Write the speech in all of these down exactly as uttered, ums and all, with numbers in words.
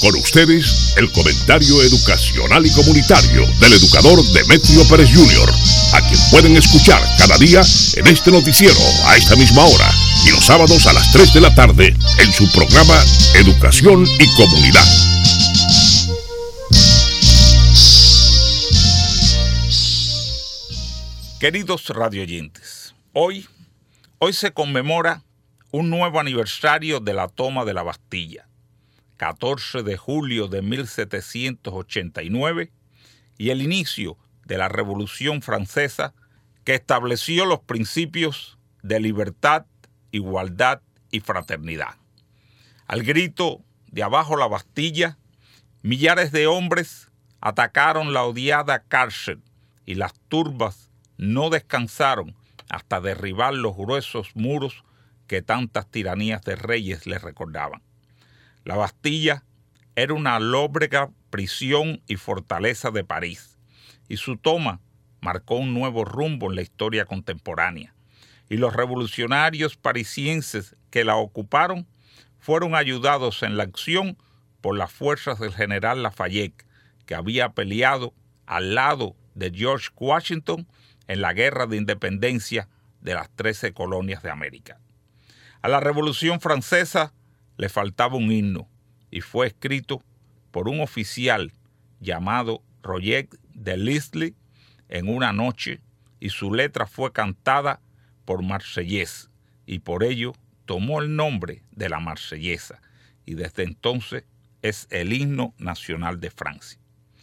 Con ustedes, el comentario educacional y comunitario del educador Demetrio Pérez junior, a quien pueden escuchar cada día en este noticiero a esta misma hora y los sábados a las tres de la tarde en su programa Educación y Comunidad. Queridos radioyentes, hoy, hoy se conmemora un nuevo aniversario de la toma de la Bastilla, catorce de julio de mil setecientos ochenta y nueve, y el inicio de la Revolución Francesa, que estableció los principios de libertad, igualdad y fraternidad. Al grito de abajo la Bastilla, millares de hombres atacaron la odiada cárcel y las turbas no descansaron hasta derribar los gruesos muros que tantas tiranías de reyes les recordaban. La Bastilla era una lóbrega prisión y fortaleza de París, y su toma marcó un nuevo rumbo en la historia contemporánea, y los revolucionarios parisienses que la ocuparon fueron ayudados en la acción por las fuerzas del general Lafayette, que había peleado al lado de George Washington en la Guerra de Independencia de las trece colonias de América. A la Revolución Francesa le faltaba un himno y fue escrito por un oficial llamado Roger de Lisle en una noche, y su letra fue cantada por Marsellés, y por ello tomó el nombre de la Marsellesa, y desde entonces es el himno nacional de Francia.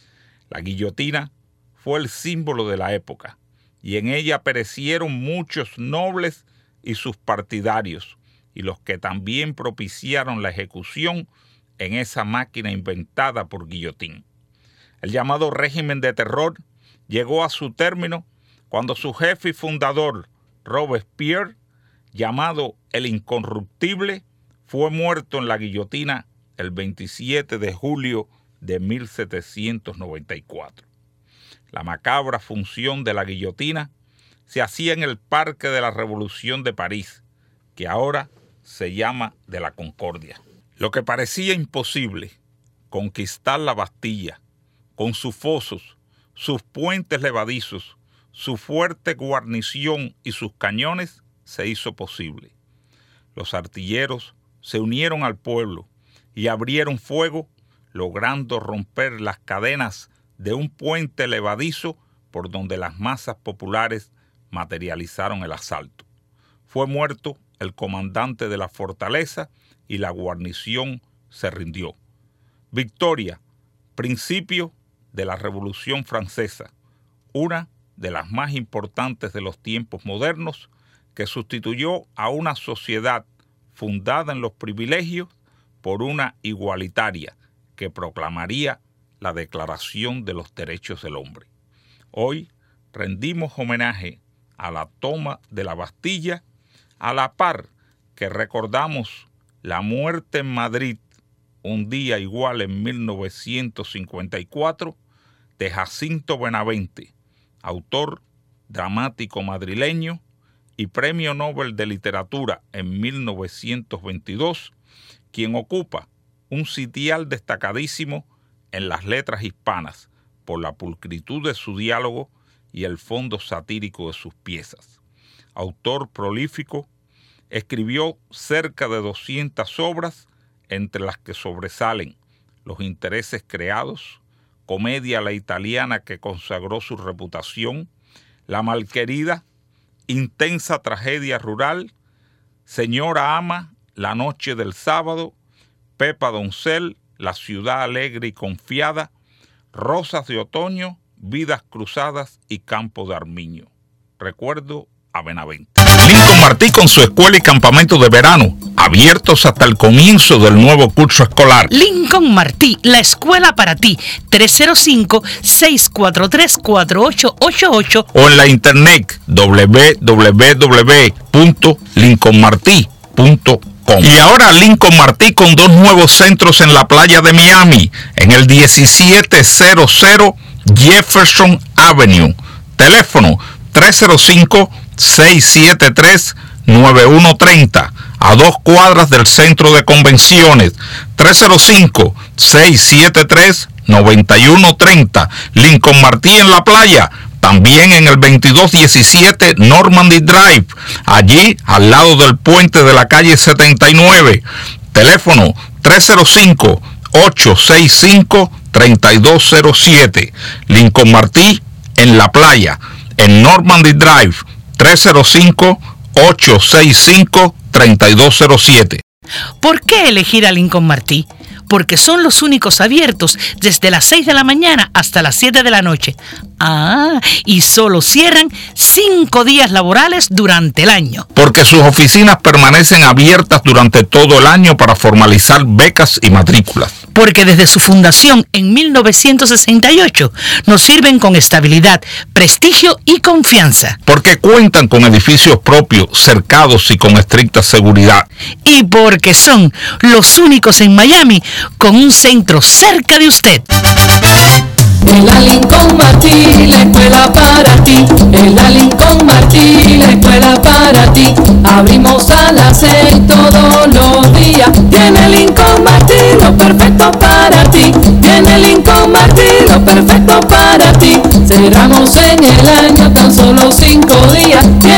La guillotina fue el símbolo de la época, y en ella perecieron muchos nobles y sus partidarios, y los que también propiciaron la ejecución en esa máquina inventada por Guillotín. El llamado régimen de terror llegó a su término cuando su jefe y fundador, Robespierre, llamado el Incorruptible, fue muerto en la guillotina el veintisiete de julio de mil setecientos noventa y cuatro. La macabra función de la guillotina se hacía en el Parque de la Revolución de París, que ahora se llama de la Concordia. Lo que parecía imposible, conquistar la Bastilla, con sus fosos, sus puentes levadizos, su fuerte guarnición y sus cañones, se hizo posible. Los artilleros se unieron al pueblo y abrieron fuego, logrando romper las cadenas de un puente levadizo por donde las masas populares materializaron el asalto. Fue muerto el comandante de la fortaleza y la guarnición se rindió. Victoria, principio de la Revolución Francesa, una de las más importantes de los tiempos modernos, que sustituyó a una sociedad fundada en los privilegios por una igualitaria que proclamaría la Declaración de los Derechos del Hombre. Hoy rendimos homenaje a la toma de la Bastilla, a la par que recordamos la muerte en Madrid, un día igual en mil novecientos cincuenta y cuatro, de Jacinto Benavente, autor dramático madrileño y Premio Nobel de Literatura en mil novecientos veintidós, quien ocupa un sitial destacadísimo en las letras hispanas por la pulcritud de su diálogo y el fondo satírico de sus piezas. Autor prolífico, escribió cerca de doscientas obras, entre las que sobresalen Los intereses creados, comedia a la italiana que consagró su reputación, La malquerida, intensa tragedia rural, Señora ama, La noche del sábado, Pepa Doncel, La ciudad alegre y confiada, Rosas de otoño, Vidas cruzadas y Campo de Armiño. Recuerdo a Benavente. Lincoln Martí con su escuela y campamento de verano, abiertos hasta el comienzo del nuevo curso escolar. Lincoln Martí, la escuela para ti, tres cero cinco, seis cuatro tres, cuatro ocho ocho ocho o en la internet doble u doble u doble u punto lincoln martí punto com. Y ahora Lincoln Martí con dos nuevos centros en la playa de Miami, en el diecisiete cero cero Jefferson Avenue. Teléfono tres cero cinco, seis siete tres, nueve uno tres cero. a dos cuadras del centro de convenciones. Tres cero cinco, seis siete tres, nueve uno tres cero. Lincoln Martí en la playa. También en el veintidós diecisiete Normandy Drive, allí al lado del puente de la calle setenta y nueve. Teléfono tres cero cinco, ocho seis cinco, tres dos cero siete. Lincoln Martí en la playa, en Normandy Drive, tres cero cinco, ocho seis cinco, tres dos cero siete. ¿Por qué elegir a Lincoln Martí? Porque son los únicos abiertos desde las seis de la mañana hasta las siete de la noche. Ah, y solo cierran cinco días laborales durante el año. Porque sus oficinas permanecen abiertas durante todo el año para formalizar becas y matrículas. Porque desde su fundación en mil novecientos sesenta y ocho nos sirven con estabilidad, prestigio y confianza. Porque cuentan con edificios propios, cercados y con estricta seguridad. Y porque son los únicos en Miami con un centro cerca de usted. En la Lincoln Martí, la escuela para ti. En la Lincoln Martí, la escuela para ti. Abrimos a las seis todos los días. Tiene Lincoln Martí lo perfecto para ti. Tiene Lincoln Martí lo perfecto para ti. Cerramos en el año tan solo cinco días.